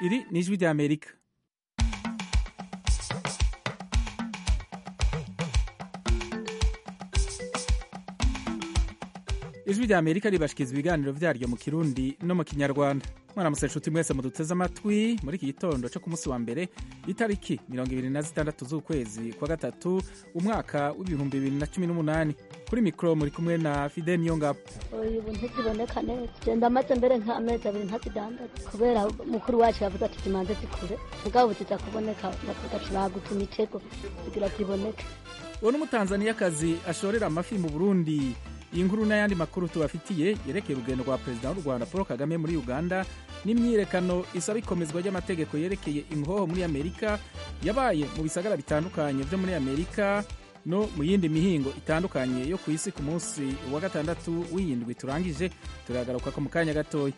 Iri ni ijwi ry'Amerika. Ijwi ry'Amerika ribashikiriza ibiganiro vyaryo mu Kirundi no mu Kinyarwanda. Mwaramutse nshuti mwese muduteze amatwi muri iki gitondo cyo ku munsi wa mbere itariki 26 z'ukwezi kwa gatatu umwaka w'ibihumbi 2018. Kuri mikro muri kumwe na Fidel Niyongabo. Uyu buntu ziboneka neza. Genda maze mbere nka amezi abiri ntazidandaza kubera mukuru wacu yavuze ati zimanze zikure. Mugabo ziza kuboneka bavuga ati bagutuma imitego kugira ziboneke. Uwo n'umutanzaniyakazi ashorera amafi mu Burundi. Iyi nkuru n'ayandi makuru tubafitiye yerekeye urugendo rwa perezida w'u Rwanda Paul Kagame muri Uganda n'imyiyerekano isaba ikomezwa ry'amategeko yerekeye ingoho muri Amerika yabaye mu bisagara bitandukanye vyo muri Amerika no mu yindi mihingo itandukanye yo ku isi ku munsi wa gatandatu w'indwi turangije. Turagaruka ko mu kanya gatoya.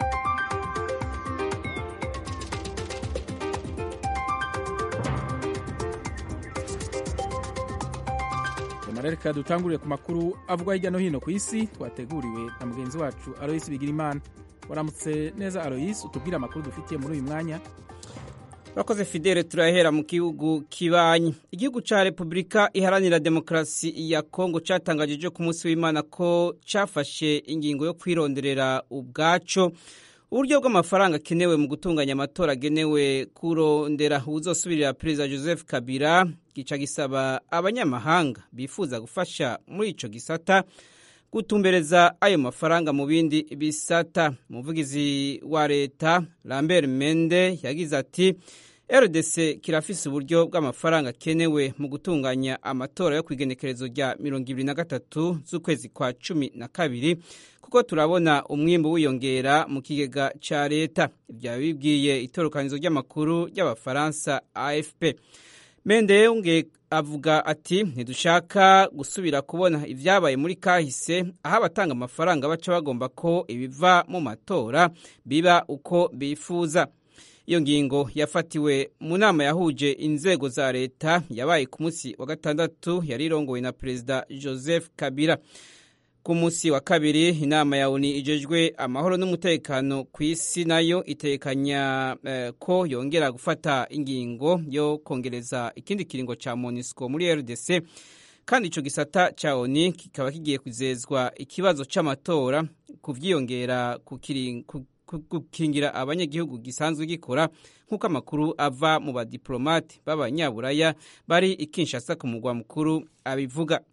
Reka dutangurire ku makuru avugwa hirya no hino ku isi twateguriwe na mugenzi wacu Alois Bigirimana. Waramutse neza Alois, utubwira amakuru dufitiye muri uyu mwanya. Bakoze Fidele, turahera mu gihugu kibanyi. Igihugu ca Republika Iharanira Demokarasi ya Kongo catangaje ku munsi w'Imana ko cafashe ingingo yo kwironderera ubwaco uburyo bw'amafaranga akenewe mu gutunganya amatora agenewe kurondera uzosubirira Perezida Joseph Kabila. Gica gisaba abanyamahanga bifuza gufasha muri ico gisata gutumbereza ayo mafaranga mu bindi bisata. Umuvugizi wa leta Lambert Mende yagize ati RDC kirafise uburyo bw'amafaranga akenewe mu gutunganya amatora yo kwigenekerezo rya 2023 z'ukwezi kwa 12 kuko turabona umwimbo wiyongera mu kigega ca leta. Ibyo bibwiye itorokanizo ry'amakuru y'Abafaransa AFP. Mende unge avuga ati ntidushaka gusubira kubona ivyabaye muri kahise aho abatanga amafaranga baca bagomba ko ibiva mu matora biba uko bifuza. Iyo ngingo yafatiwe mu nama yahuje inzego za leta yabaye ku munsi wa gatandatu yari irongowe na Perezida Joseph Kabila. Ku munsi wa kabiri inama ya ONU ijejwe amahoro n'umutekano ku isi nayo itekanya ko yongera gufata ingingo yo kongereza ikindi kiringo ca MONUSCO muri RDC, kandi ico gisata ca ONU kikaba kigiye kuzezwa ikibazo c'amatora kuvyiyongera kukingira abanyagihugu gisanzwe gikora, nk'uko amakuru ava mu badiplomate b'abanyaburaya bari i Kinshasa ku mugwa mukuru abivuga.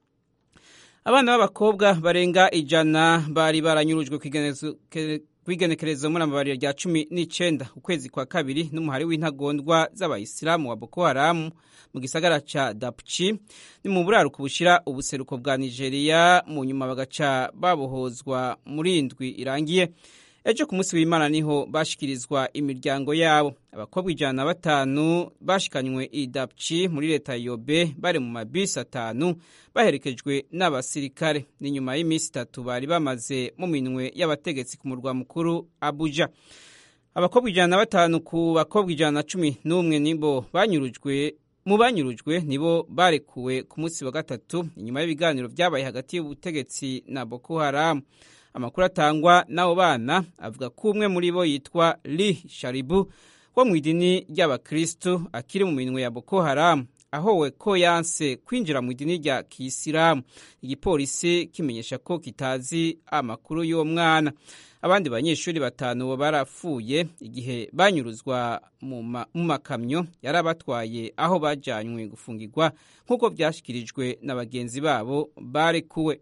Abana b'abakobwa barenga 100 bari baranyurujwe kwigenekerezo muri amabariro rya 19 ukwezi kwa kabiri n'umuhari w'intagondwa z'abayisilamu wa Boko Haram mu gisagara ca Dapchi ni mu buraruko bushira ubuseruko bwa Nigeria, mu nyuma bagaca babohozwa muri indwi irangiye. Ejo ku munsi w'Imana niho bashikirizwa imiryango yabo. Abakobwa 105 bashikanywe i Dapchi muri leta Yobe bari mu mabisi 5 baherekejwe n'abasirikare. Ni nyuma y'imisi 3 bari bamaze mu minwe y'abategetsi ku murwa mukuru Abuja. Abakobwa 105 ku bakobwa 111 nibo banyurujwe nibo barekuwe ku munsi wa gatatu inyuma y'ibiganiro vyabaye hagati y'ubutegetsi na Boko Haram. Amakuru atangwa n'abo bana avuga ko umwe muri bo yitwa Li Sharibu wo mu idini ry'Abakristo akiri mu minwe ya Boko Haram, ahowe ko yanse kwinjira mu idini rya Kisilamu. Igipolisi kimenyesha ko kitazi amakuru y'uwo mwana. Abandi banyeshuri 5 barapfuye igihe banyuruzwa mu makamyo yarabatwaye aho bajanywe gufungirwa, nk'uko vyashikirijwe na bagenzi babo barekuwe.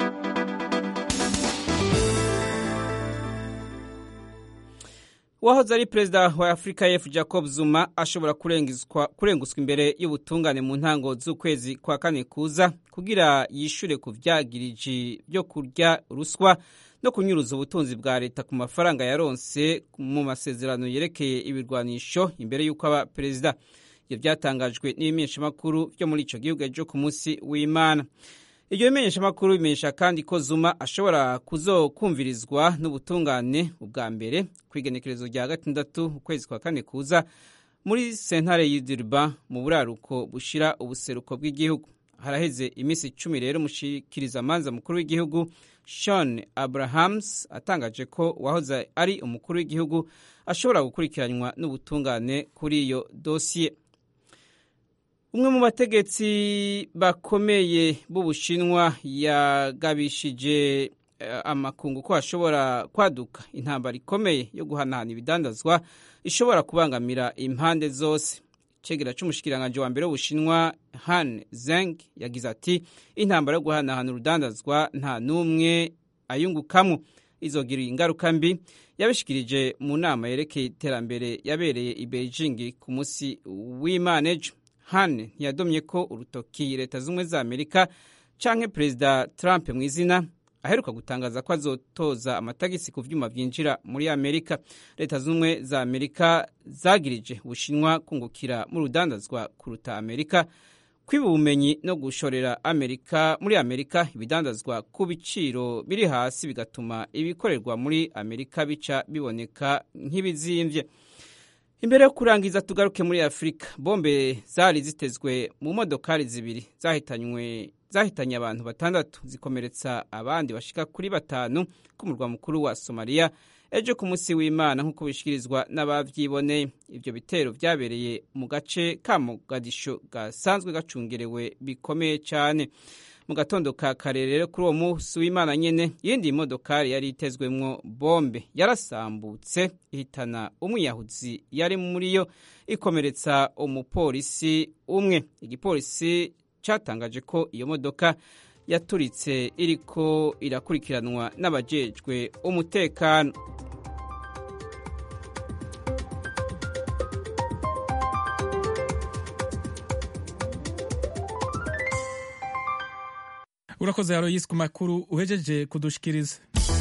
Uwahoze ari perezida wa Afrika y'Epfo Jacob Zuma ashobora kurenguswa imbere y'ubutungane mu ntango z'ukwezi kwa kane kuza kugira yishure ku vyagiriji byo kurya ruswa no kunyuruza ubutunzi bwa leta ku mafaranga yaronse mu masezerano yerekeye ibirwanisho imbere y'uko aba perezida. Ibyo byatangajwe n'ibimenyeshamakuru byo muri ico gihugu ejo ku munsi w'Imana. Iryo bimenyeshamakuru bimenyesha kandi ko Zuma ashobora kuzokumvirizwa n'ubutungane ubwa mbere kwigenekerezo rya 6 ukwezi kwa kane kuza muri sentare y'Idiriba mu buraruko bushira ubuseruko bw'igihugu. haraheze iminsi 10 rero umushikirizamanza mukuru w'igihugu Sean Abrahams atangaje ko wahoze ari umukuru w'igihugu ashobora gukurikiranwa n'ubutungane kuri iyo dosiye. Umwe mu bategetsi bakomeye b'Ubushinwa yagabishije amakungu ko ashobora kwaduka intambara ikomeye yo guhanahana ibidandazwa ishobora kubangamira impande zose. Icegera c'umushikiranganje wa mbere w'Ubushinwa Han Zeng yagize ati intambara yo guhanahana urudandazwa nta numwe ayungukamo, izogira ingaruka mbi. Yabishikirije mu nama yerekeye iterambere yabereye i Beijing ku munsi w'Imana ejo. Han ntiyadomye ko urutoki Leta z'Ubumwe za Amerika canke Perezida Trump mu izina, aheruka gutangaza ko azotoza amatagisi ku vyuma vyinjira muri Amerika. Leta z'Ubumwe za Amerika zagirije Ubushinwa kungukira mu rudandazwa kuruta Amerika, kwiba ubumenyi no gushorera muri Amerika ibidandazwa ku biciro biri hasi, bigatuma ibikorerwa muri Amerika bica biboneka nk'ibizimvye. Imbere yo kurangiza tugaruke muri Afrika. Bombe zari zitezwe mu modokari zibiri zahitanye abantu 6 zikomeretsa abandi bashika kuri 5 ku murwa mukuru wa Somalia ejo ku munsi w'Imana nk'uko bishikirizwa n'abavyiboneye. Ivyo bitero vyabereye mu gace ka Mogadisho gasanzwe gacungerewe bikomeye cyane. Mu gatondo ka kare rero kuri uwo munsi w'Imana nyene yindi modokari yari itezwemwo bombe yarasambutse ihitana umwiyahuzi yari muri yo, ikomeretsa umupolisi umwe. Igipolisi catangaje ko iyo modoka yaturitse iriko irakurikiranwa n'abajejwe umutekano. Urakoze Aloysi ku makuru uhejeje kudushikiriza.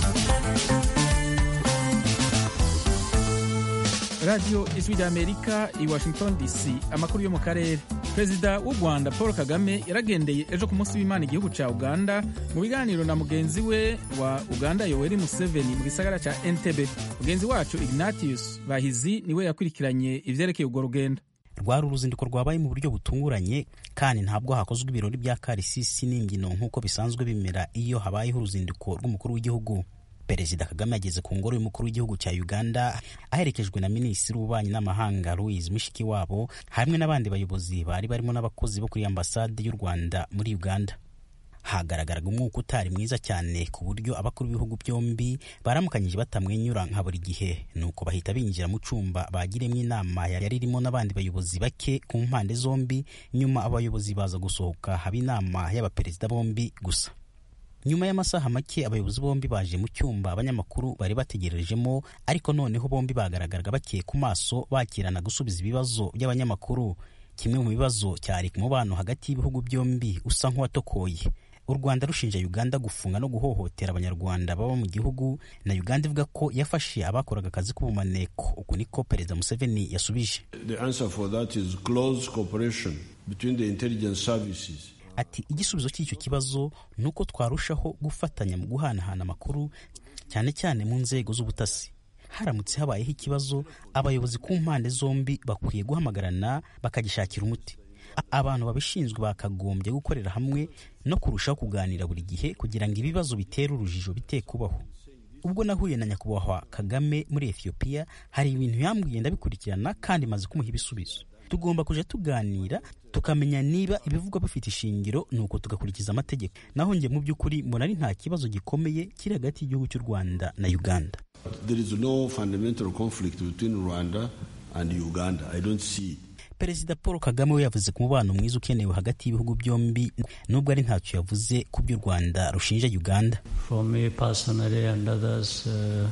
Radio Ijwi ry'Amerika i Washington DC. Amakuru yo mu karere. Perezida w'u Rwanda Paul Kagame yaragendeye ejo ku munsi w'Imana igihugu ca Uganda mu biganiro na mugenzi we wa Uganda Yoweri Museveni mu gisagara ca Entebbe. Mugenzi wacu Ignatius Bahizi niwe yakurikiranye ivyerekeye urwo rugendo. Rwari uruzinduko rwabaye mu buryo butunguranye kandi ntabwo hakozwe ibirori bya karisisi n'imbyino nk'uko bisanzwe bimera iyo habayeho uruzinduko rw'umukuru w'igihugu. Perezida Kagame yageze ku ngoro y'umukuru w'igihugu cya Uganda aherekejwe na Minisitiri w'Ububanyi n'Amahanga Louise Mushikiwabo hamwe n'abandi bayobozi bari barimo n'abakozi bo kuri ambasade y'u Rwanda muri Uganda. Hagaragaraga umwuka utari mwiza cyane ku buryo abakuru b'ibihugu byombi baramukanyije batamwenyura nka buri gihe, nuko bahita binjira mu cumba bagiremo inama yari irimo n'abandi bayobozi bake ku mpande zombi. Nyuma abayobozi baza gusohoka haba inama y'abaperezida bombi gusa. Nyuma y'amasaha make abayobozi bombi baje mu cyumba abanyamakuru bari bategerejemo, ariko noneho bombi bagaragaraga bakeye ku maso bakirana gusubiza ibibazo by'abanyamakuru. Kimwe mu bibazo cyari ku mubano hagati y'ibihugu byombi usa nk'uwatokoye. U Rwanda rushinja Uganda gufunga no guhohotera abanyarwanda baba mu gihugu, na Uganda ivuga ko yafashe abakoraga akazi k'ubumaneko. Uku niko Perezida Museveni yasubije. The answer for that is close cooperation between the intelligence services. Ati igisubizo cy'icyo kibazo nuko twarushaho gufatanya mu guhanahana amakuru, cyane cyane mu nzego z'ubutasi. Haramutse habayeho ikibazo, abayobozi ku mpande zombi bakwiye guhamagarana bakagishakira umuti. Abantu babishinzwe bakagombye gukorera hamwe no kurushaho kuganira buri gihe kugira ngo ibibazo bitera urujijo bitekubaho. Ubwo nahuye na nyakubahwa Kagame muri Ethiopia, hari ibintu yambwiye ndabikurikirana kandi maze kumuha ibisubizo. Tugomba kuja tuganira tukamenya niba ibivugwa bifite ishingiro, nuko tugakurikiza amategeko. Naho nge mu by'ukuri mbona ari nta kibazo gikomeye kiri hagati y'igihugu cy'u Rwanda na Uganda. There is no fundamental conflict between Rwanda and Uganda. I don't see. Perezida Paul Kagame we yavuze ku mubano mwiza ukenewe hagati y'ibihugu byombi, nubwo ari ntacyo yavuze ku by'u Rwanda rushinja Uganda. For me personally and others,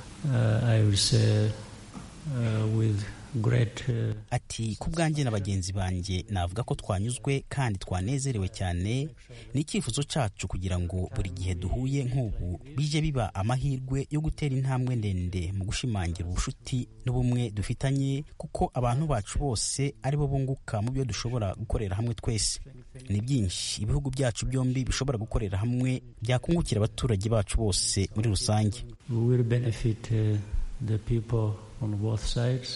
I will say with great ati ku bwanjye na bagenzi banjye navuga ko twanyuzwe kandi twanezerewe cyane. Ni icyifuzo cyacu kugira ngo buri gihe duhuye nk'ubu bije biba amahirwe yo gutera intambwe ndende mu gushimangira ubushuti n'ubumwe dufitanye, kuko abantu bacu bose ari bo bunguka mu byo dushobora gukorera hamwe twese. Ni byinshi ibihugu byacu byombi bishobora gukorera hamwe byakungukira abaturage bacu bose muri rusange. We will benefit the people on both sides.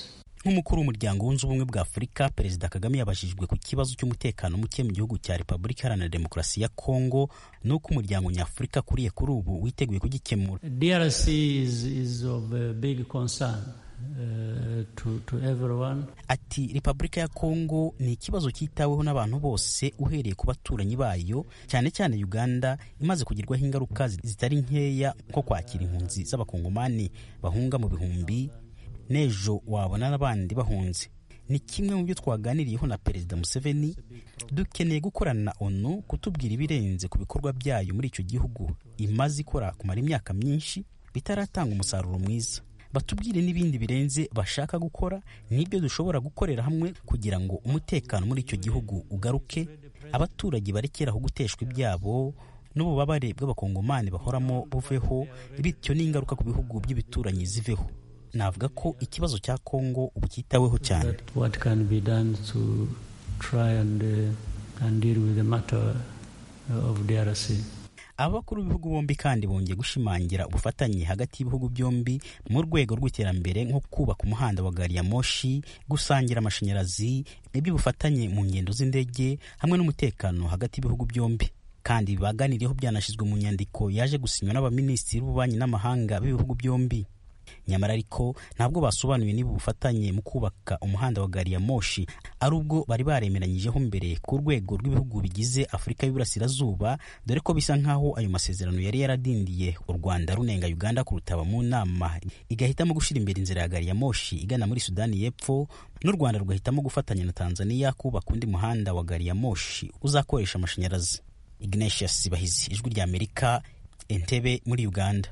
nk'umukuru w'umuryango wunze ubumwe bwa Afurika, Perezida Kagame yabajijwe ku kibazo cy'umutekano muke mu gihugu cya Repubulika Iharanira Demokarasi ya Kongo n'uko umuryango nyafurika kuriye kuri ubu witeguye kugikemura. DRC is of a big concern to everyone. Ati Repubulika ya Kongo ni ikibazo cyitaweho n'abantu bose uhereye ku baturanyi bayo, cyane cyane Uganda imaze kugirwaho ingaruka zitari nkeya nko kwakira impunzi z'abakongomani bahunga mu bihumbi, n'ejo wabona n'abandi bahunze. Ni kimwe mu byo twaganiriyeho na Perezida Museveni. Dukeneye gukorana na ONU kutubwira ibirenze ku bikorwa byayo muri icyo gihugu imaze ikora kumara imyaka myinshi bitaratanga umusaruro mwiza. Batubwire n'ibindi birenze bashaka gukora, n'ibyo dushobora gukorera hamwe kugira ngo umutekano muri icyo gihugu ugaruke, abaturage barekeraho guteshwa ibyabo n'ububabare bw'abakongomani bahoramo buveho, bityo n'ingaruka ku bihugu by'ibituranyi ziveho. Navuga ko ikibazo cya Kongo ubu cyitaweho cyane. What can be done to try and deal with the matter of DRC. Abakuru b'ibihugu bombi kandi bongeye gushimangira ubufatanye hagati y'ibihugu byombi mu rwego rw'iterambere nko kubaka umuhanda wa gari ya moshi, gusangira amashanyarazi, iby'ubufatanye mu ngendo z'indege hamwe n'umutekano hagati y'ibihugu byombi. Kandi baganiriyeho byanashyizwe mu nyandiko yaje gusinywa n'abaminisitiri b'ububanyi n'amahanga b'ibihugu byombi. Nyamara ariko ntabwo basobanuye niba ubufatanye mu kubaka umuhanda wa gari ya moshi ari ubwo bari baremeranyijeho mbere ku rwego rw'ibihugu bigize Afurika y'Iburasirazuba, dore ko bisa nkaho ayo masezerano yari yaradindiye u Rwanda runenga Uganda kurutaba mu nama igahitamo gushira imbere inzira ya gari ya moshi igana muri Sudani y'Epfo, n'u Rwanda rugahitamo gufatanya na Tanzania kubaka undi muhanda wa gari ya moshi uzakoresha amashanyarazi. Ignatius Bahizi, Ijwi rya Amerika, Entebbe muri Uganda.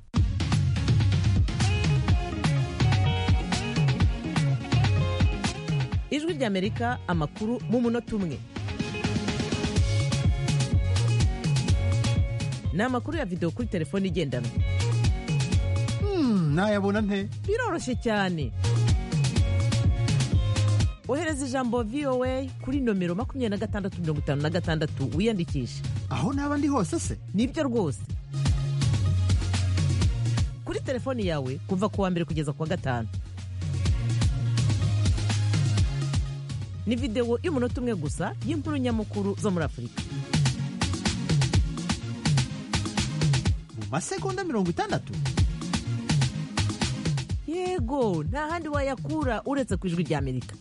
Ijwi rya Amerika, amakuru mu munota umwe. Ni amakuru ya video kuri telefone igendanwa. Nayabona nte? Biroroshye cyane. Ohereza ijambo VOA kuri nomero 2656 wiyandikisha. Aho naba ndi hose se? Nibyo rwose. Kuri telefone yawe kuva ku wa mbere kugeza ku wa gatanu. Ni video y'umunota umwe gusa y'inkuru nyamukuru zo muri Afurika. Mu masegonda 60? Yego, nta handi wayakura uretse ku Ijwi rya Amerika.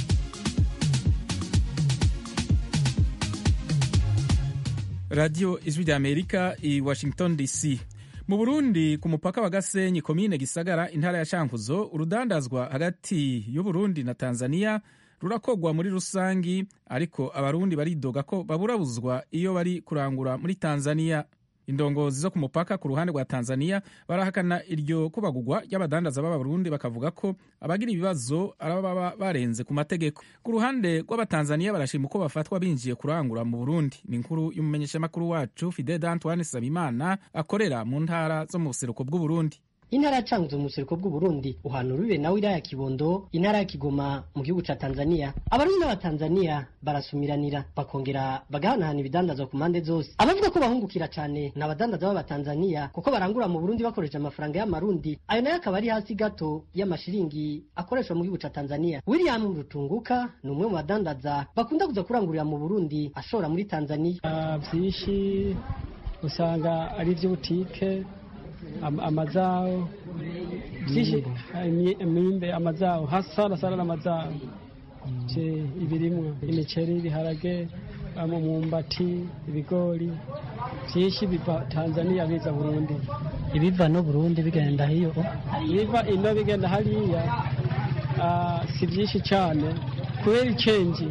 Radio Ijwi rya Amerika i Washington DC. Mu Burundi ku mupaka wa Gasenyi komine Gisagara intara ya Cankuzo, urudandazwa hagati y'u Burundi na Tanzania rurakogwa muri rusangi, ariko abarundi baridoga ko baburabuzwa iyo bari kurangura muri Tanzania. Indongozi zo ku mupaka ku ruhande rwa Tanzania barahakana iryo kubagurwa y'abadandaza b'abarundi, bakavuga ko abagira ibibazo araba barenze ku mategeko. Ku ruhande rw'abatanzania barashima uko bafatwa binjiye kurangura mu Burundi. Ni inkuru y'umumenyeshamakuru wacu Fidel Antoine Sabimana akorera mu ntara zo mu buseruko bw'u Burundi. Intara ya Cankuzo mu buseruko bw'u Burundi uhanuriwe na wilaya ya Kibondo, intara ya Kigoma mu gihugu ca Tanzania. Abarundi n'abatanzania barasumiranira bakongera bagahanahana ibidandazwa ku mande zose. Abavuga ko bahungukira cyane n'abadandaza b'abatanzania kuko barangura mu Burundi bakoresha amafaranga y'amarundi, ayo nayo akaba ari hasi gato y'amashiringi akoreshwa mu gihugu ca Tanzania. William Rutunguka ni umwe mu badandaza bakunda kuza kurangurira mu Burundi ashora muri Tanzania. Vyishi usanga ari ivy'ubutike, amazao byinshi, imyimbe, amazao hasara n'amazao, ibirimwa, imiceri, ibiharage, umumbati, ibigori, byinshi biva Tanzania biza Burundi. Ibiva no Burundi bigenda hiyo, biva ino bigenda hariya, si byinshi cyane kubera icenji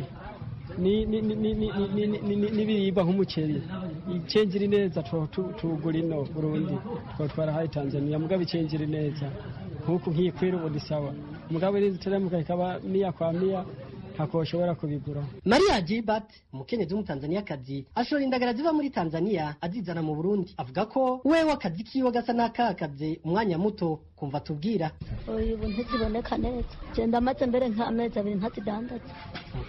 n'ibiribwa nk'umuceri. Icenjiri neza tugura ino Burundi twatwara hayi Tanzania, mugabo icenjiri neza nkuko nkikwira ubu disawa, mugabo iri teremuka ikaba niya kwa miya hakoshobora kubigura. Maria Jibat, umukenyezi w'umutanzaniakazi, ashora indagara ziva muri Tanzania azizana mu Burundi. Avuga ko wewe akazi kiwe gasa n'akakaze umwanya muto kumva tubwira. Ubu ntiziboneka neza. Genda maze mbere nk'amezi 2 ntazidandaza.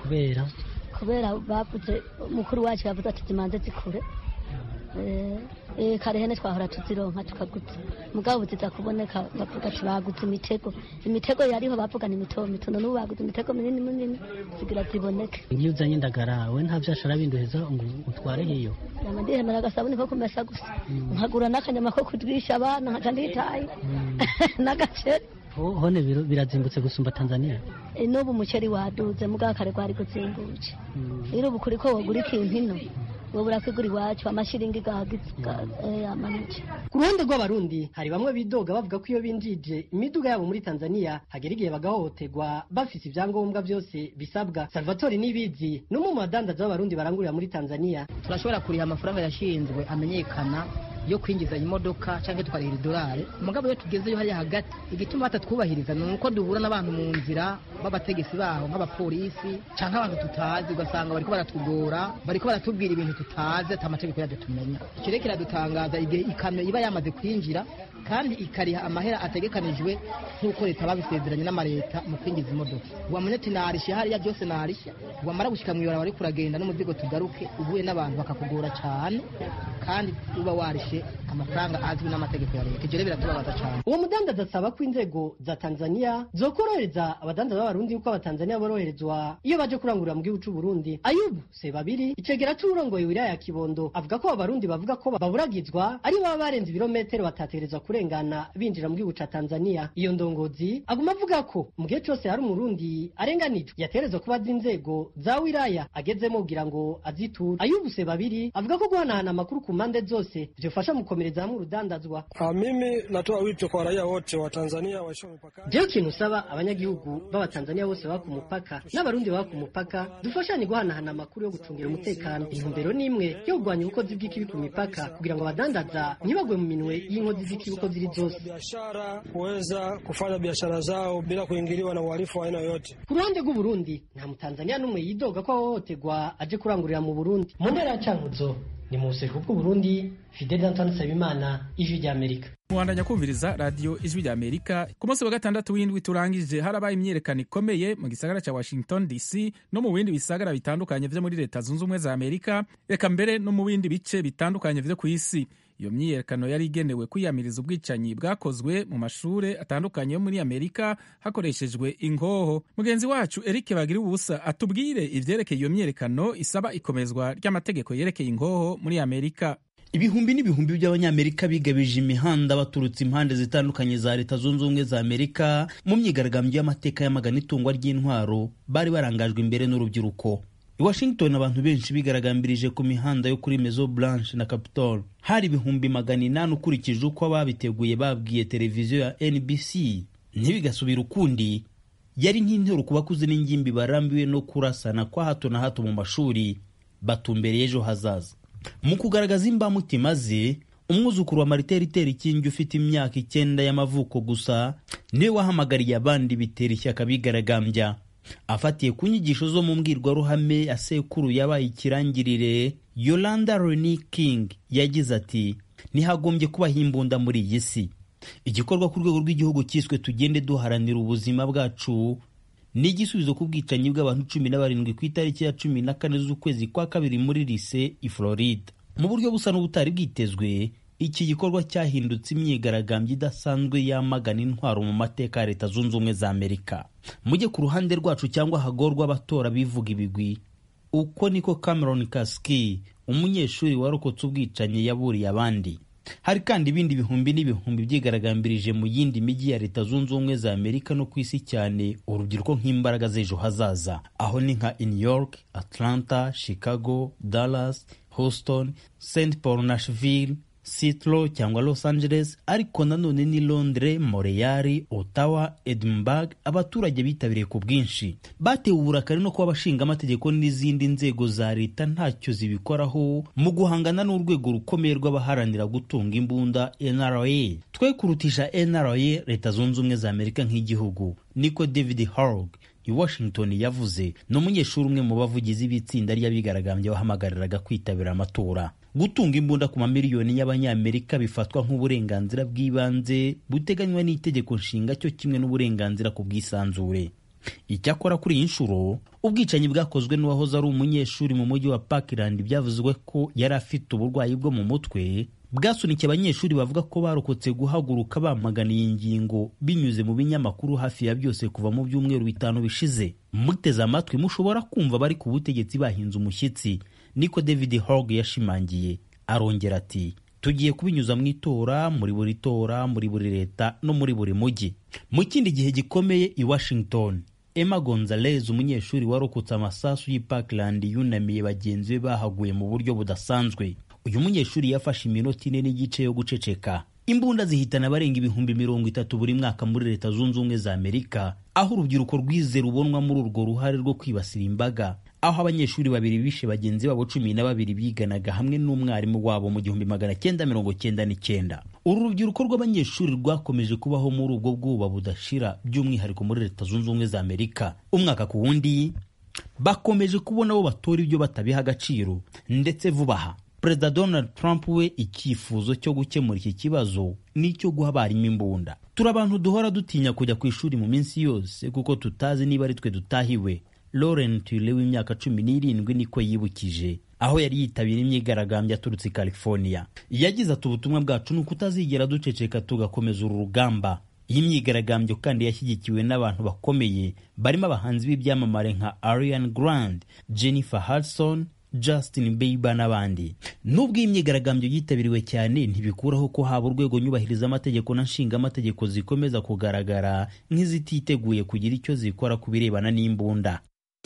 Kubera bavuze mukuru wacu yavuze ati zimanze zikure. kare hene twahora tuzironka tukaguza mugabo ziza kuboneka bavuga ati baguze imitego yariho bavugana imito none ubu baguze imitego minini zigira ziboneke. Iyo uzanye indagara we nta vyashara binduheza ngo utware hiyo ndihemera agasabuni ko kumesa gusa nkagura n'akanyama ko kudwisha abana nkaca nditaye n'agaceri. Hone birazimbutse gusumba Tanzania. N'ubu umuceri waduze mugabo kare gwari guzimbutse. Rero ubu kuri ko wogura ikintu ino wobura kwigura iwacu amashiringi amanike. Ku ruhande rw'abarundi hari bamwe bidoga bavuga ko iyo binjije imiduga yabo muri Tanzania hagera igihe bagahohoterwa bafise ibyangombwa byose bisabwa. Salvatore Nibizi n'umwe mu badandaza b'abarundi barangurira muri Tanzania. Turashobora kuriha amafaranga yashinzwe amenyekana yo kwinjiza imodoka cyangwa tukarihira idolari mugabo iyo tugezeyo hariya hagati igituma batatwubahiriza ni uko duhura n'abantu mu nzira b'abategetsi baho nk'abapolisi cyangwa abantu tutazi ugasanga bariko baratugora bariko baratubwira ibintu tutazi ata amategeko yabyo tumenya. Icyo rero kiradutangaza igihe ikamyo iba yamaze kwinjira kandi ikariha amahera ategekanijwe nk'uko leta babisezeranye n'amareta mu kwinjiza imodoka. Wamenye ati narishe hariya byose narishe wamara gushika mu ibarabara ariko uragenda n'umuzigo tugaruke uhuye n'abantu bakakugora cyane kandi uba warishe amafaranga azwi n'amategeko ya leta. Ibyo rero biratubabaza cyane. Uwo mudandaza asaba ko inzego za Tanzania zokorohereza abadandaza b'abarundi uko abatanzania boroherezwa iyo baje kurangurira mu gihugu cy'u Burundi. Ayubu Sebabiri icegera c'urongoye wilaya ya Kibondo avuga ko abarundi bavuga ko baburagizwa ari baba barenze ibirometero batategerezwa kurengana binjira mu gihugu ca Tanzania. Iyo ndongozi aguma avuga ko mu gihe cyose hari umurundi arenganijwe yaterezwa kuba inzego za wilaya agezemo kugira ngo aziture. Ayubu Sebabiri avuga ko guhanahana amakuru ku mpande zose vyofasha mukomereza hamwe urudandazwa. Mimi natoa wito kwa raia wote wa Tanzania waishio mipaka. Je, kintu saba abanyagihugu b'abatanzania bose baba ku mupaka n'abarundi baba ku mupaka dufashanye guhanahana amakuru yo gucungira umutekano. Intumbero nimwe yo kugwanya ubukozi bw'ikibi ku mipaka kugira ngo abadandaza ntibagwe mu minwe y'inkozi z'ikibi uko ziri zose. Biashara kuweza kufanya biashara zao bila kuingiliwa na uhalifu wa aina yoyote. Ku ruhande rw'u Burundi nta mutanzania n'umwe yidoga ko ahohoterwa aje kurangurira mu Burundi. Mu ntara ya Cankuzo ni mu buseruko bw'u Burundi. Fidel Antoine Sabimana, Ijwi ry'Amerika. Muhandanya kumviriza radio Ijwi ry'Amerika. Ku munsi wa gatandatu w'indwi turangije harabaye imyerekano ikomeye mu gisagara ca Washington DC no mu bindi bisagara bitandukanye vyo muri leta zunze ubumwe za Amerika, eka mbere no mu bindi bice bitandukanye vyo kw'isi. Iyo myiyerekano yari igenewe kwiyamiriza ubwicanyi bwakozwe mu mashure atandukanye yo muri Amerika hakoreshejwe ingoho. Mugenzi wacu Eric Bagiriubusa atubwire ivyerekeye iyo myiyerekano isaba ikomezwa ry'amategeko yerekeye ingoho muri Amerika. Ibihumbi n'ibihumbi by'abanyamerika bigabije imihanda baturutse impande zitandukanye za leta zunze ubumwe za Amerika mu myigaragambyo y'amateka y'amagana itungwa ry'intwaro bari barangajwe imbere n'urubyiruko. I Washington abantu benshi bigaragambirije ku mihanda yo kuri Maison Blanche na Capitol. Hari ibihumbi 800 ukurikije uko ababiteguye babwiye televiziyo ya NBC. Ntibigasubira ukundi yari nk'intero ku bakuze n'ingimbi barambiwe no kurasana kwa hato na hato mu mashuri batumbereye ejo hazaza. Mu kugaragaza imbamutima ze, umwuzukuru wa Martin Luther King ufite imyaka 9 y'amavuko gusa niwe wahamagariye abandi bitera ishyaka bigaragambya. Afatiye ku nyigisho zo mu mbwirwaruhame ya sekuru yabaye ikirangirire, Yolanda Rene King yagize ati ntihagombye kubaho imbunda muri iyi si. Igikorwa ku rwego rw'igihugu cyiswe tugende duharanira ubuzima bwacu ni igisubizo ku bwicanyi bw'abantu 17 ku itariki ya 14 z'ukwezi kwa kabiri muri Lise i Florida. Mu buryo busa n'ubutari bwitezwe, iki gikorwa cyahindutse imyigaragambyo idasanzwe yamagana intwaro mu mateka ya leta zunze ubumwe za Amerika. Mujye ku ruhande rwacu cyangwa hagorwa abatora bivuga ibigwi. Uko niko Cameron Kasky, umunyeshuri warokotse ubwicanyi yaburiye abandi. Hari kandi ibindi bihumbi n'ibihumbi byigaragambirije mu yindi mijyi ya leta zunze ubumwe za Amerika no kwisi cyane urubyiruko nk'imbaraga z'ejo hazaza. Aho ni nka New York, Atlanta, Chicago, Dallas, Houston, St. Paul, Nashville, Seattle cyangwa Los Angeles, ariko nanone ni Londres, Montreal, Ottawa, Edinburgh. Abaturage bitabiriye ku bwinshi, batewe uburakari no kuba abashinga amategeko n'izindi nzego za leta ntacyo zibikoraho mu guhangana n'urwego rukomeye rw'abaharanira gutunga imbunda NRA. Twe kurutisha NRA leta zunze ubumwe za Amerika nk'igihugu, niko David Hogg i Washington yavuze, n'umunyeshuri umwe mu bavugizi b'itsinda ry'abigaragambye bahamagariraga kwitabira amatora. Gutunga imbunda ku mamiliyoni y'abanyamerika bifatwa nk'uburenganzira bw'ibanze buteganywa n'itegeko nshinga cyo kimwe n'uburenganzira ku bwisanzure. Icyakora kuri iyi nshuro ubwicanyi bwakozwe n'uwahoze ari umunyeshuri mu mujyi wa Parkland byavuzwe ko yari afite uburwayi bwo mu mutwe, bwasunikiye abanyeshuri bavuga ko barokotse guhaguruka bamaganiye ingingo binyuze mu binyamakuru hafi ya byose kuva mu byumweru 5 bishize. Muteze amatwi mushobora kumva bari ku butegetsi bahinze umushyitsi, niko David Hogg yashimangiye. Arongera ati, tugiye kubinyuza mu itora, muri buri tora, muri buri leta no muri buri mujyi. Mu kindi gihe gikomeye i Washington, Emma Gonzalez, umunyeshuri warokotse amasasu y'i Parkland, yunamiye bagenzi be bahaguye mu buryo budasanzwe. Uyu munyeshuri yafashe iminota 4 n'igice yo guceceka. Imbunda zihitana abarenga 30,000 buri mwaka muri Leta Zunze Ubumwe za Amerika, aho urubyiruko rwize rubonwa muri urwo ruhare rwo kwibasira imbaga, aho abanyeshuri 2 bishe bagenzi babo 12 biganaga hamwe n'umwarimu wabo mu 1999. Uru rubyiruko rw'abanyeshuri rwakomeje kubaho muri ubwo bwoba budashira, by'umwihariko muri Leta Zunze Ubumwe za Amerika. Umwaka ku wundi bakomeje kubona abo batora ibyo batabiha agaciro, ndetse vubaha Perezida Donald Trump we icyifuzo cyo gukemura iki kibazo nicyo guha abarimu imbunda. Turi abantu duhora dutinya kujya ku ishuri mu minsi yose kuko tutazi niba ari twe dutahiwe. Lauren Tule w'imyaka 17 niko yibukije, aho yari yitabira imyigaragambyo aturutse California. Yagize ati, ubutumwa bwacu ni ukutazigera duceceka tugakomeza uru rugamba. Iyi myigaragambyo kandi yashyigikiwe n'abantu bakomeye barimo abahanzi b'ibyamamare nka Ariana Grande, Jennifer Hudson, Justin Bieber n'abandi. Nubwo iyi myigaragambyo yitabiriwe cyane, ntibikuraho ko haba urwego nyubahiriza amategeko na nshinga amategeko zikomeza kugaragara nk'izititeguye kugira icyo zikora ku birebana n'imbunda.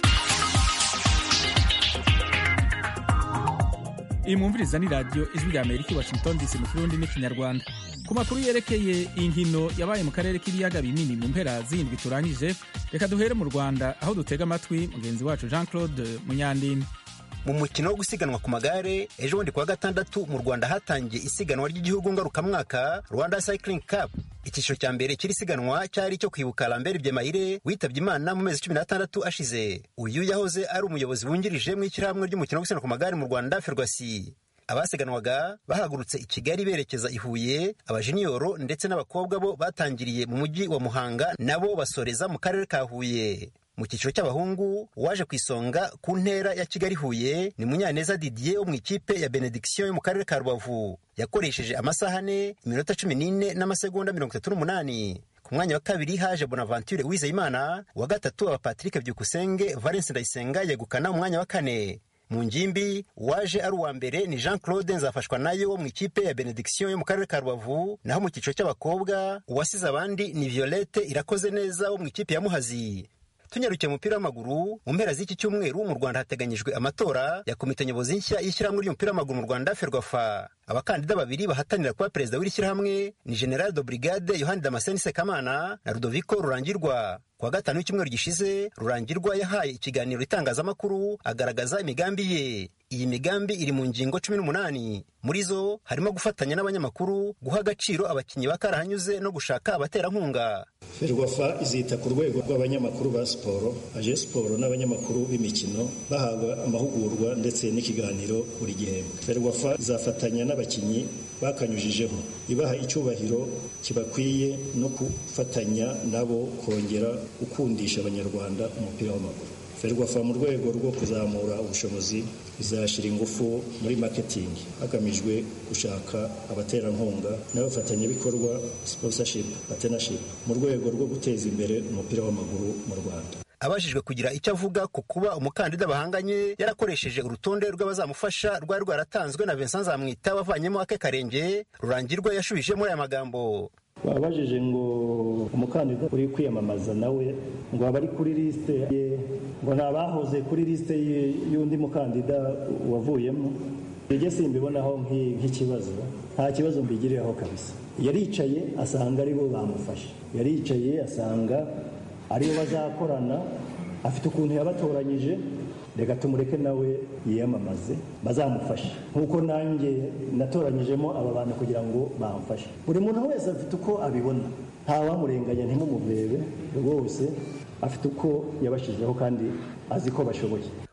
Imumviriza ni radio Ijwi rya Amerika, Washington DC mu Kirundi n'Ikinyarwanda. Ku makuru yerekeye inkino yabaye mu karere k'ibiyaga binini mu mpera z'indwi turangije, reka duhere mu Rwanda aho dutega amatwi mugenzi wacu Jean-Claude Munyandini. Mu mukino wo gusiganwa ku magare, ejo bundi kuwa gatandatu mu Rwanda hatangiye isiganwa ry'igihugu ngarukamwaka Rwanda Cycling Cup. Icyiciro cya mbere kiri siganwa cyari cyo kwibuka Lambert Byemaire witabye Imana mu mezi 16 ashize. Uyu yahoze ari umuyobozi wungirije mu ishyirahamwe ry'umukino wo gusiganwa ku magare mu Rwanda Ferwasi. Abasiganwaga bahagurutse i Kigali berekeza i Huye, abajiniyoro ndetse n'abakobwa bo batangiriye mu mujyi wa Muhanga, nabo basoreza mu karere ka Huye. Mu cyiciro cy'abahungu waje ku isonga ku ntera ya Kigali Huye ni Munyaneza Didier wo mu ikipe ya Benediction yo mu karere ka Rubavu. Yakoresheje amasaha 4 iminota 14 n'amasegonda 38. Ku mwanya wa kabiri haje Bonaventure Uwizeyimana, wa gatatu aba Patrick Byukusenge, Valence Ndayisenga yegukana umwanya wa 4. Mu ngimbi waje ari uwa mbere ni Jean Claude Nzafashwa nayo wo mu ikipe ya Benediction yo mu karere ka Rubavu, naho mu cyiciro cy'abakobwa uwasize abandi ni Violette Irakoze Neza wo mu ikipe ya Muhazi. Tunyarukiye mu mupira w'amaguru, mu mpera z'iki cyumweru mu Rwanda hateganyijwe amatora ya komite nyobozi nshya y'ishyirahamwe ry'umupira w'amaguru mu Rwanda Ferwafa. Abakandida 2 bahatanira kuba perezida w'iri shyirahamwe ni General de Brigade Yohani Damascene Sekamana na Ludovico Rurangirwa. Kwa gatanu w'icyumweru gishize, Rurangirwa yahaye ikiganiro itangazamakuru agaragaza imigambi ye. Iyi migambi iri mu ngingo 18. Muri zo harimo gufatanya n'abanyamakuru, guha agaciro abakinnyi bakarahanyuze no gushaka abaterankunga. Ferwafa izita ku rwego rw'abanyamakuru ba siporo, aje siporo n'abanyamakuru b'imikino bahabwa amahugurwa ndetse n'ikiganiro buri gihembwe. Ferwafa izafatanya n'abakinnyi bakanyujijeho, ibaha icyubahiro kibakwiye no gufatanya nabo kongera gukundisha abanyarwanda umupira w'amaguru. Ferwafa mu rwego rwo kuzamura ubushobozi izashyira ingufu muri marketing hagamijwe gushaka abaterankunga n'abafatanyabikorwa sponsorship partnership mu rwego rwo guteza imbere umupira w'amaguru mu Rwanda. Abajijwe kugira icyo avuga ku kuba umukandida bahanganye yarakoresheje urutonde rw'abazamufasha rwari rwaratanzwe na Vincent Nzamwita wavanyemo ake karenge, Rurangirwa yashubije muri aya magambo. Babajije ngo umukandida uri kwiyamamaza nawe ngo abari kuri liste ye ngo nabahoze kuri liste y'undi mukandida wavuyemo. Ibyo simbibonaho nk'ikibazo, nta kibazo mbigireho kabisa. Yaricaye asanga ari bo bamufasha, yaricaye asanga ariyo bazakorana, afite ukuntu yabatoranyije, reka tumureke nawe yiyamamaze bazamufasha nk'uko nanjye natoranyijemo aba bantu kugira ngo bamfashe. Buri muntu wese afite uko abibona, ntawamurenganya ntimumuvebe, rwose afite uko yabashyizeho kandi azi ko bashoboye.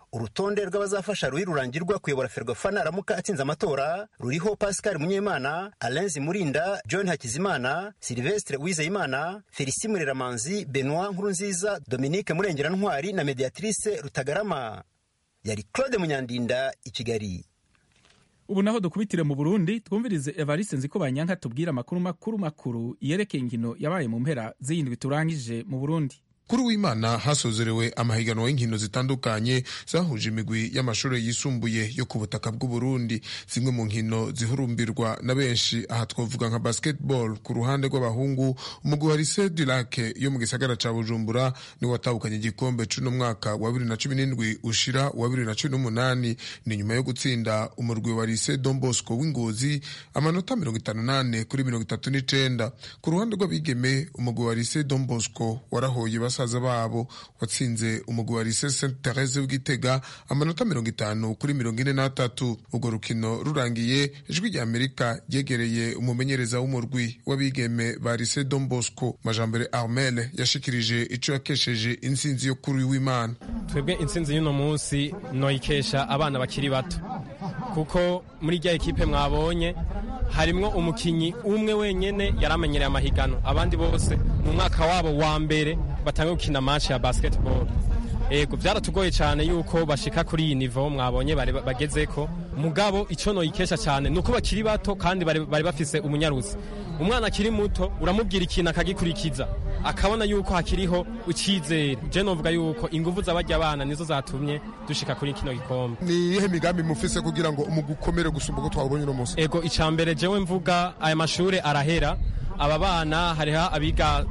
urutonde rw'abazafasha Ruhi Rurangirwa kuyobora Ferwafa naramuka atsinze amatora ruriho Pascal Munyemana, Alain Murinda, John Hakizimana, Sylvestre Uwizeyimana, Felicien Mureramanzi, Benoit Nkurunziza, Dominique Murengerantwari na Mediatrice Rutagarama. Yari Claude Munyandinda i Kigali. Ubu naho dukubitire mu Burundi twumvirize Evariste Nzikobanyanka tubwira amakuru makuru yerekeye inkino yabaye mu mpera z'indwi turangije mu Burundi. Kuri w'Imana hasozerewe amahiganwa y'inkino zitandukanye zahuje imigwi y'amashuri yisumbuye yo ku butaka bw'u Burundi. Zimwe mu nkino zihurumbirwa na benshi aha twavuga nka basketball ku ruhande rw'abahungu. Umugwi wa Lycée du Lac yo mu gisagara ca Bujumbura ni watahukanye igikombe c'uno mwaka wa 2017 ushira wa 2018 ni nyuma yo gutsinda umurwi wa Lycée Don Bosco w'Ingozi amanota 58 kuri 39. Ku ruhande rw'abigeme umugwi wa Lycée Don Bosco warahoye basaza babo watsinze umugwi wa Lycée Sainte Thérèse w'Igitega amanota 50 kuri 43. Urwo rukino rurangiye ijwi rya Amerika ryegereye umumenyereza w'umurwi w'abigeme ba Lycée Don Bosco Majambere Armel yashikirije ico yakesheje intsinzi yo kuri w'Imana. Twebwe intsinzi y'uno munsi noyikesha abana bakiri bato kuko muri rya ekipe mwabonye harimwo umukinyi umwe wenyene yaramenyereye amahigano, abandi bose mu mwaka wabo wa mbere batangiye gukina match ya basketball. Ego byaratugoye cyane yuko bashika kuri iyi niveau mwabonye bagezeko, mugabo ico noyikesha cyane nuko bakiri bato kandi bari bafise umunyaruzi. Umwana akiri muto uramubwira ikintu akagikurikiza akabona yuko hakiriho ucizere. Je novuga yuko inguvu z'abarya abana nizo zatumye dushika kuri kino gikombe. Ni ihe migambi mufise kugira ngo umugukomere gusumba ko twabonye no munsi? Ego icambere jewe mvuga aya mashure arahera, aba bana hariho abiga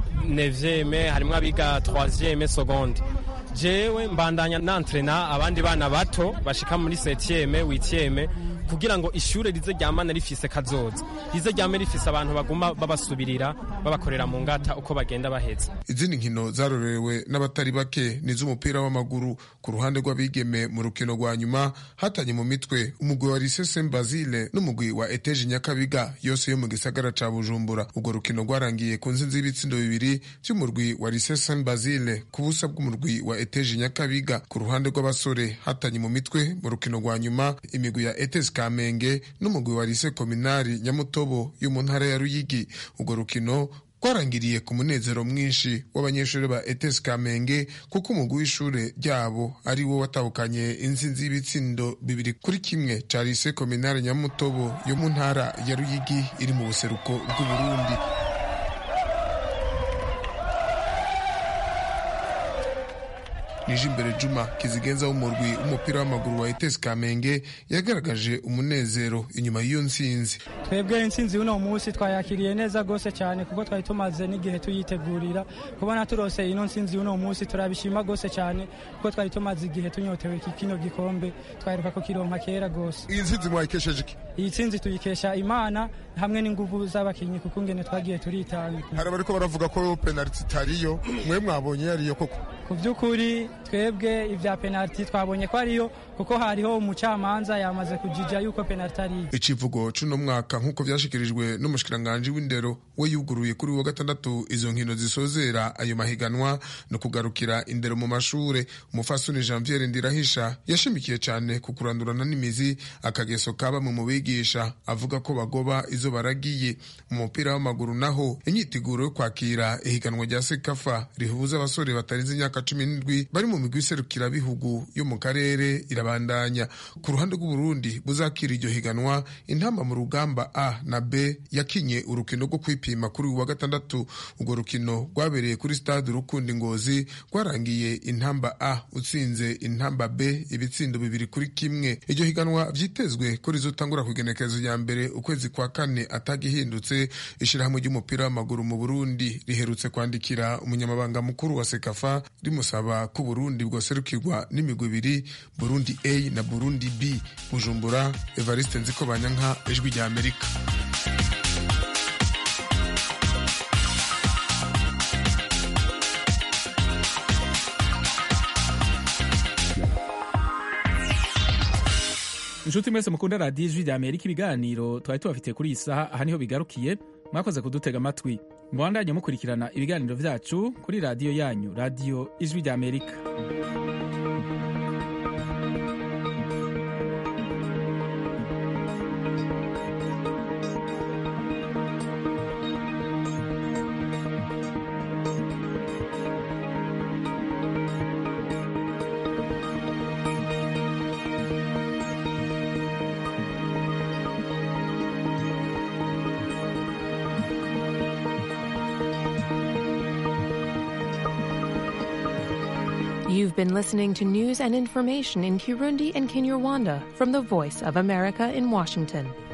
9e harimo abiga 3e seconde. Jewe mbandanya nantrena abandi bana bato bashika muri 7e 8e kugira ngo ishure rize ryamana rifise kazoza, rize ryame rifise abantu baguma babasubirira babakorera mu ngata uko bagenda baheza. Izindi nkino zarorewe n'abatari bake n'iz'umupira w'amaguru. Ku ruhande rw'abigeme mu rukino rwa nyuma hatanye mu mitwe umugwi wa Lycée Saint Basile n'umugwi wa Eteje Nyakabiga yose yo mu gisagara ca Bujumbura. Urwo rukino rwarangiye ku nsinzi y'ibitsindo bibiri by'umurwi wa Lycée Saint Basile ku busa bw'umurwi wa Eteje Nyakabiga. Ku ruhande rw'abasore hatanye mu mitwe mu rukino rwa nyuma imigwi ya Etes Kamenge n'umugwi wa Lycée Communari Nyamutobo yo mu ntara ya Ruyigi. Urwo rukino rwarangiriye ku munezero mwinshi w'abanyeshuri ba Etes Kamenge kuko umugwi w'ishure ryabo ari wo watahukanye intsinzi y'ibitsindo 2-1 ca Lycée Communari Nyamutobo yo mu ntara ya Ruyigi iri mu buseruko bw'u Burundi. Nijimbere Juma Kizigenza w'umurwi w'umupira w'amaguru wa Etes Kamenge yagaragaje umunezero inyuma y'iyo ntsinzi. Twebwe intsinzi uno munsi twayakiriye neza gose cyane kuko twari tumaze n'igihe tuyitegurira, kubona turose ino ntsinzi uno munsi turabishima gose cyane kuko twari tumaze igihe tunyotewe kino gikombe twaheruka ko kironka kera gose. Iyi ntsinzi mwayikesheje iki? Iyi ntsinzi tuyikesha Imana hamwe n'inguvu z'abakinyi kuko ngene twagiye turitanga. Hari bariko baravuga ko penalty tariyo, mwe mwabonye yariyo koko? Ku by'ukuri twebwe ivya penalty twabonye ko ariyo kuko hariho umucamanza yamaze kujija yuko penalty ari. Icivugo c'uno mwaka nkuko vyashikirijwe n'umushikiranganje w'indero we yuguruye kuri wa gatandatu izo nkino zisozera ayo mahiganwa no kugarukira indero mu mashure. Umufasoni Janvier Ndirahisha yashimikiye cyane ku kurandurana n'imizi akageso kaba mu mubigisha, avuga ko bagoba izo baragiye. Mu mupira w'amaguru naho inyitiguro yo kwakira ihiganwa rya Sekafa rihuza abasore batarenze imyaka 17 bari mu migwi serukira bihugu yo mu karere irabandanya. Ku ruhande rw'u Burundi buzakira iryo higanwa, intamba mu rugamba A na B yakinye urukino rwo kwipima kuri wa gatandatu. Urwo rukino rwabereye kuri stade Rukundi Ngozi rwarangiye intamba A utsinze intamba B ibitsindo 2-1. Iryo higanwa vyitezwe ko rizotangura kugenekezo ya mbere ukwezi kwa kane atagihindutse. Ishirahamwe ry'umupira w'amaguru mu Burundi riherutse kwandikira umunyamabanga mukuru wa Sekafa rimusaba ko Burundi bwoserukirwa n'imigwi ibiri, Burundi A na Burundi B. Bujumbura, Evariste Nzikobanyanka, Ijwi rya Amerika. Inshuti mwese mukunda radiyo Ijwi rya Amerika, ibiganiro twari tubafitiye kuri iyi saha aha niho bigarukiye. Mwakoze kudutega amatwi. Mubandanye mukurikirana ibiganiro vyacu kuri radiyo yanyu, radiyo Ijwi rya Amerika. You've been listening to news and information in Kirundi and Kinyarwanda from the Voice of America in Washington.